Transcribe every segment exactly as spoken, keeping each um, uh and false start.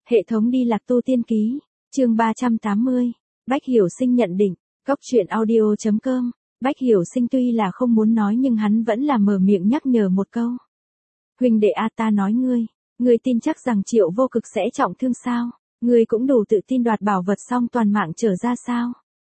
Hệ thống đi lạc tu tiên ký, chương ba trăm tám mươi, Bách Hiểu Sinh nhận định, góc truyện audio chấm com, Bách Hiểu Sinh tuy là không muốn nói nhưng hắn vẫn là mở miệng nhắc nhở một câu. Huynh đệ A ta nói ngươi, ngươi tin chắc rằng Triệu Vô Cực sẽ trọng thương sao? Ngươi cũng đủ tự tin đoạt bảo vật xong toàn mạng trở ra sao?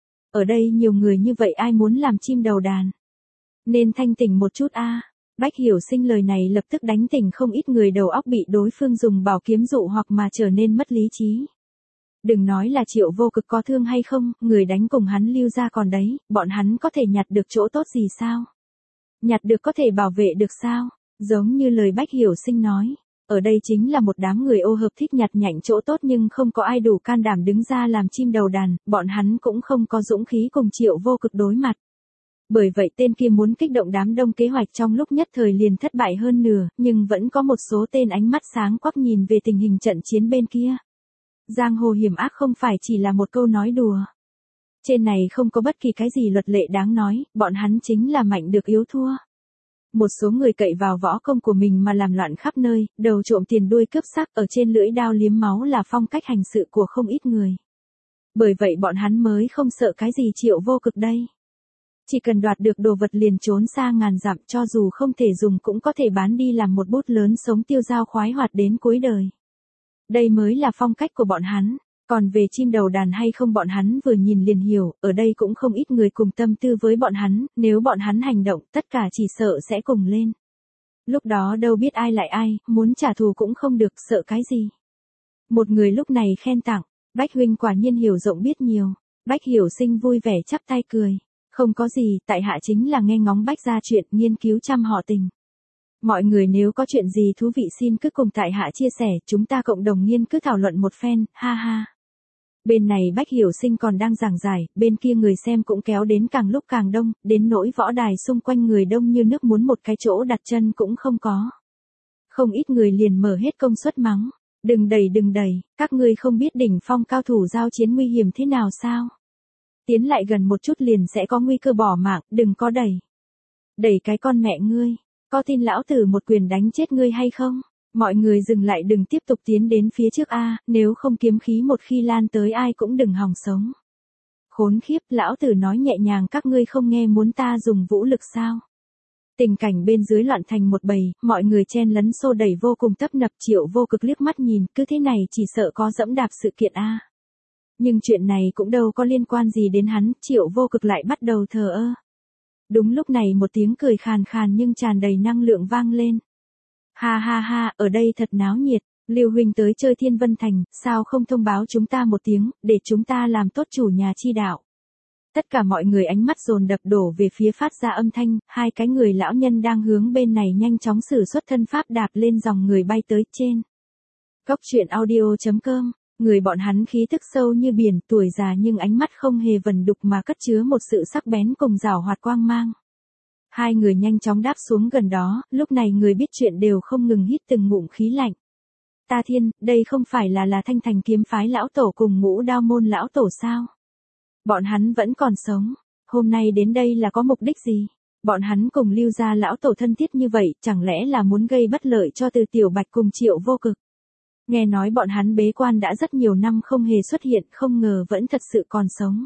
Ở đây nhiều người như vậy ai muốn làm chim đầu đàn? Nên thanh tỉnh một chút a. Bách Hiểu Sinh lời này lập tức đánh tỉnh không ít người đầu óc bị đối phương dùng bảo kiếm dụ hoặc mà trở nên mất lý trí. Đừng nói là Triệu Vô Cực có thương hay không, người đánh cùng hắn lưu ra còn đấy, bọn hắn có thể nhặt được chỗ tốt gì sao? Nhặt được có thể bảo vệ được sao? Giống như lời Bách Hiểu Sinh nói, ở đây chính là một đám người ô hợp thích nhặt nhạnh chỗ tốt nhưng không có ai đủ can đảm đứng ra làm chim đầu đàn, bọn hắn cũng không có dũng khí cùng Triệu Vô Cực đối mặt. Bởi vậy tên kia muốn kích động đám đông kế hoạch trong lúc nhất thời liền thất bại hơn nửa, nhưng vẫn có một số tên ánh mắt sáng quắc nhìn về tình hình trận chiến bên kia. Giang hồ hiểm ác không phải chỉ là một câu nói đùa. Trên này không có bất kỳ cái gì luật lệ đáng nói, bọn hắn chính là mạnh được yếu thua. Một số người cậy vào võ công của mình mà làm loạn khắp nơi, đầu trộm tiền đuôi cướp sắc ở trên lưỡi đao liếm máu là phong cách hành sự của không ít người. Bởi vậy bọn hắn mới không sợ cái gì Triệu Vô Cực đây. Chỉ cần đoạt được đồ vật liền trốn xa ngàn dặm cho dù không thể dùng cũng có thể bán đi làm một bút lớn sống tiêu dao khoái hoạt đến cuối đời. Đây mới là phong cách của bọn hắn. Còn về chim đầu đàn hay không bọn hắn vừa nhìn liền hiểu, ở đây cũng không ít người cùng tâm tư với bọn hắn, nếu bọn hắn hành động tất cả chỉ sợ sẽ cùng lên. Lúc đó đâu biết ai lại ai, muốn trả thù cũng không được, sợ cái gì. Một người lúc này khen tặng, Bách huynh quả nhiên hiểu rộng biết nhiều. Bách Hiểu Sinh vui vẻ chắp tay cười, không có gì, tại hạ chính là nghe ngóng Bách ra chuyện, nghiên cứu trăm họ tình. Mọi người nếu có chuyện gì thú vị xin cứ cùng tại hạ chia sẻ, chúng ta cộng đồng nghiên cứu thảo luận một phen, ha ha. Bên này Bách Hiểu Sinh còn đang giảng giải, bên kia người xem cũng kéo đến càng lúc càng đông, đến nỗi võ đài xung quanh người đông như nước muốn một cái chỗ đặt chân cũng không có. Không ít người liền mở hết công suất mắng, đừng đẩy đừng đẩy, các ngươi không biết đỉnh phong cao thủ giao chiến nguy hiểm thế nào sao? Tiến lại gần một chút liền sẽ có nguy cơ bỏ mạng, đừng có đẩy. Đẩy cái con mẹ ngươi, có tin lão tử một quyền đánh chết ngươi hay không? Mọi người dừng lại đừng tiếp tục tiến đến phía trước a, nếu không kiếm khí một khi lan tới ai cũng đừng hòng sống. Khốn khiếp, lão tử nói nhẹ nhàng các ngươi không nghe muốn ta dùng vũ lực sao? Tình cảnh bên dưới loạn thành một bầy, mọi người chen lấn xô đẩy vô cùng tấp nập. Triệu Vô Cực liếc mắt nhìn, cứ thế này chỉ sợ có dẫm đạp sự kiện a. Nhưng chuyện này cũng đâu có liên quan gì đến hắn, Triệu Vô Cực lại bắt đầu thờ ơ. Đúng lúc này một tiếng cười khàn khàn nhưng tràn đầy năng lượng vang lên. Ha ha ha, ở đây thật náo nhiệt, Lưu huynh tới chơi Thiên Vân Thành, sao không thông báo chúng ta một tiếng, để chúng ta làm tốt chủ nhà chi đạo. Tất cả mọi người ánh mắt dồn đập đổ về phía phát ra âm thanh, hai cái người lão nhân đang hướng bên này nhanh chóng sử xuất thân pháp đạp lên dòng người bay tới trên. Góc truyện audio chấm com, người bọn hắn khí tức sâu như biển, tuổi già nhưng ánh mắt không hề vẩn đục mà cất chứa một sự sắc bén cùng rảo hoạt quang mang. Hai người nhanh chóng đáp xuống gần đó, lúc này người biết chuyện đều không ngừng hít từng ngụm khí lạnh. Ta thiên, đây không phải là là Thanh Thành kiếm phái lão tổ cùng Ngũ Đao môn lão tổ sao? Bọn hắn vẫn còn sống, hôm nay đến đây là có mục đích gì? Bọn hắn cùng Lưu gia lão tổ thân thiết như vậy, chẳng lẽ là muốn gây bất lợi cho Từ Tiểu Bạch cùng Triệu Vô Cực? Nghe nói bọn hắn bế quan đã rất nhiều năm không hề xuất hiện, không ngờ vẫn thật sự còn sống.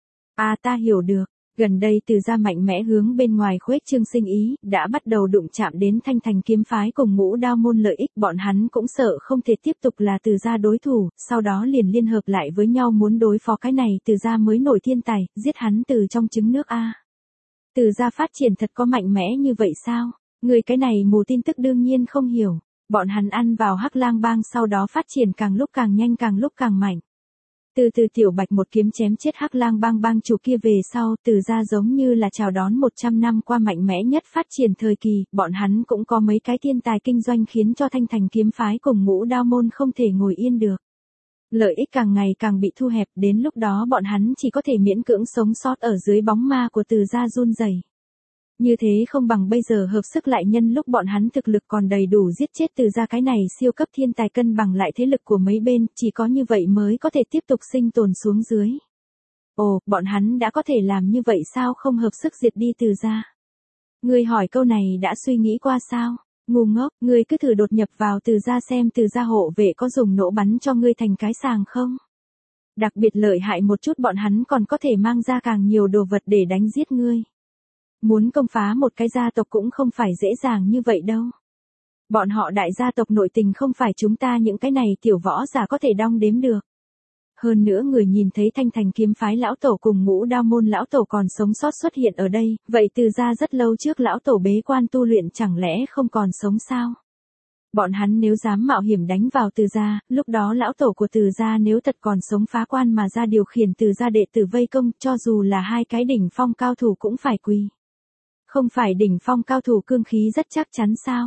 À ta hiểu được. Gần đây Từ gia mạnh mẽ hướng bên ngoài khuếch trương sinh ý, đã bắt đầu đụng chạm đến Thanh Thành kiếm phái cùng Ngũ Đao môn lợi ích, bọn hắn cũng sợ không thể tiếp tục là Từ gia đối thủ, sau đó liền liên hợp lại với nhau muốn đối phó cái này, Từ gia mới nổi thiên tài, giết hắn từ trong trứng nước a. Từ gia phát triển thật có mạnh mẽ như vậy sao? Người cái này mù tin tức đương nhiên không hiểu, bọn hắn ăn vào Hắc Lang bang sau đó phát triển càng lúc càng nhanh càng lúc càng mạnh. Từ Từ Tiểu Bạch một kiếm chém chết Hắc Lang bang bang chủ kia về sau, Từ gia giống như là chào đón một trăm năm qua mạnh mẽ nhất phát triển thời kỳ, bọn hắn cũng có mấy cái thiên tài kinh doanh khiến cho Thanh Thành kiếm phái cùng Ngũ Đao môn không thể ngồi yên được. Lợi ích càng ngày càng bị thu hẹp, đến lúc đó bọn hắn chỉ có thể miễn cưỡng sống sót ở dưới bóng ma của Từ gia run rẩy. Như thế không bằng bây giờ hợp sức lại nhân lúc bọn hắn thực lực còn đầy đủ giết chết Từ gia cái này siêu cấp thiên tài cân bằng lại thế lực của mấy bên, chỉ có như vậy mới có thể tiếp tục sinh tồn xuống dưới. Ồ, bọn hắn đã có thể làm như vậy sao không hợp sức diệt đi Từ gia? Ngươi hỏi câu này đã suy nghĩ qua sao? Ngu ngốc, ngươi cứ thử đột nhập vào Từ gia xem Từ gia hộ vệ có dùng nỗ bắn cho ngươi thành cái sàng không? Đặc biệt lợi hại một chút bọn hắn còn có thể mang ra càng nhiều đồ vật để đánh giết ngươi. Muốn công phá một cái gia tộc cũng không phải dễ dàng như vậy đâu. Bọn họ đại gia tộc nội tình không phải chúng ta những cái này tiểu võ giả có thể đong đếm được. Hơn nữa người nhìn thấy Thanh Thành kiếm phái lão tổ cùng Ngũ Đao môn lão tổ còn sống sót xuất hiện ở đây, vậy Từ gia rất lâu trước lão tổ bế quan tu luyện chẳng lẽ không còn sống sao? Bọn hắn nếu dám mạo hiểm đánh vào Từ gia, lúc đó lão tổ của Từ gia nếu thật còn sống phá quan mà ra điều khiển Từ gia đệ tử vây công, cho dù là hai cái đỉnh phong cao thủ cũng phải quỳ. Không phải đỉnh phong cao thủ cương khí rất chắc chắn sao?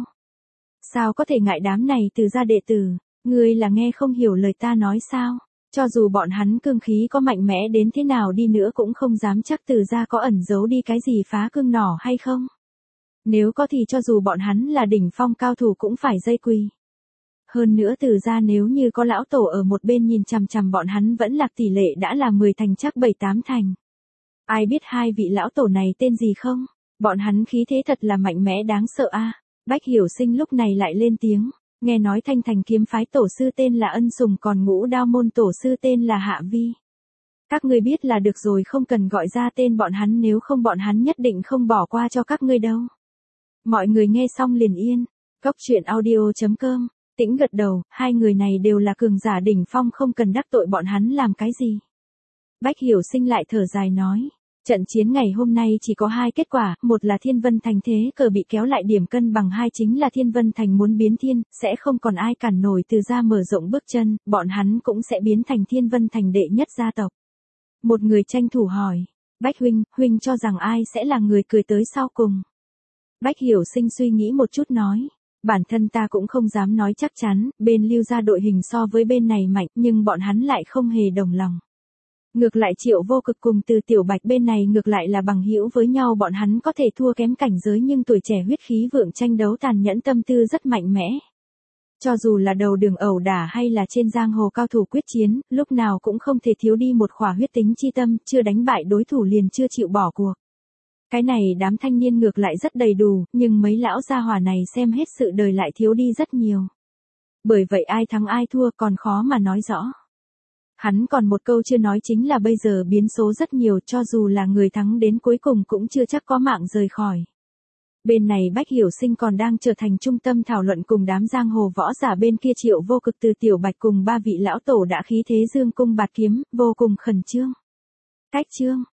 Sao có thể ngại đám này Từ gia đệ tử, ngươi là nghe không hiểu lời ta nói sao? Cho dù bọn hắn cương khí có mạnh mẽ đến thế nào đi nữa cũng không dám chắc Từ gia có ẩn giấu đi cái gì phá cương nỏ hay không. Nếu có thì cho dù bọn hắn là đỉnh phong cao thủ cũng phải dây quỳ. Hơn nữa Từ gia nếu như có lão tổ ở một bên nhìn chằm chằm bọn hắn vẫn lạc tỷ lệ đã là mười thành chắc bảy tám thành. Ai biết hai vị lão tổ này tên gì không? Bọn hắn khí thế thật là mạnh mẽ đáng sợ a. Bách Hiểu Sinh lúc này lại lên tiếng. Nghe nói Thanh Thành kiếm phái tổ sư tên là Ân Sùng còn Ngũ Đao môn tổ sư tên là Hạ Vi. Các ngươi biết là được rồi không cần gọi ra tên bọn hắn nếu không bọn hắn nhất định không bỏ qua cho các ngươi đâu. Mọi người nghe xong liền yên. Cốc truyện audio chấm com, Tĩnh gật đầu, hai người này đều là cường giả đỉnh phong không cần đắc tội bọn hắn làm cái gì. Bách Hiểu Sinh lại thở dài nói. Trận chiến ngày hôm nay chỉ có hai kết quả, một là Thiên Vân Thành thế cờ bị kéo lại điểm cân bằng, hai chính là Thiên Vân Thành muốn biến thiên, sẽ không còn ai cản nổi Từ gia mở rộng bước chân, bọn hắn cũng sẽ biến thành Thiên Vân Thành đệ nhất gia tộc. Một người tranh thủ hỏi, Bách huynh, huynh cho rằng ai sẽ là người cười tới sau cùng? Bách Hiểu Sinh suy nghĩ một chút nói, bản thân ta cũng không dám nói chắc chắn, bên Lưu gia đội hình so với bên này mạnh nhưng bọn hắn lại không hề đồng lòng. Ngược lại Triệu Vô Cực cùng Từ Tiểu Bạch bên này ngược lại là bằng hữu với nhau bọn hắn có thể thua kém cảnh giới nhưng tuổi trẻ huyết khí vượng tranh đấu tàn nhẫn tâm tư rất mạnh mẽ. Cho dù là đầu đường ẩu đả hay là trên giang hồ cao thủ quyết chiến, lúc nào cũng không thể thiếu đi một khỏa huyết tính chi tâm, chưa đánh bại đối thủ liền chưa chịu bỏ cuộc. Cái này đám thanh niên ngược lại rất đầy đủ, nhưng mấy lão gia hỏa này xem hết sự đời lại thiếu đi rất nhiều. Bởi vậy ai thắng ai thua còn khó mà nói rõ. Hắn còn một câu chưa nói chính là bây giờ biến số rất nhiều cho dù là người thắng đến cuối cùng cũng chưa chắc có mạng rời khỏi. Bên này Bách Hiểu Sinh còn đang trở thành trung tâm thảo luận cùng đám giang hồ võ giả bên kia Triệu Vô Cực Từ Tiểu Bạch cùng ba vị lão tổ đã khí thế dương cung bạt kiếm, vô cùng khẩn trương. Cách chương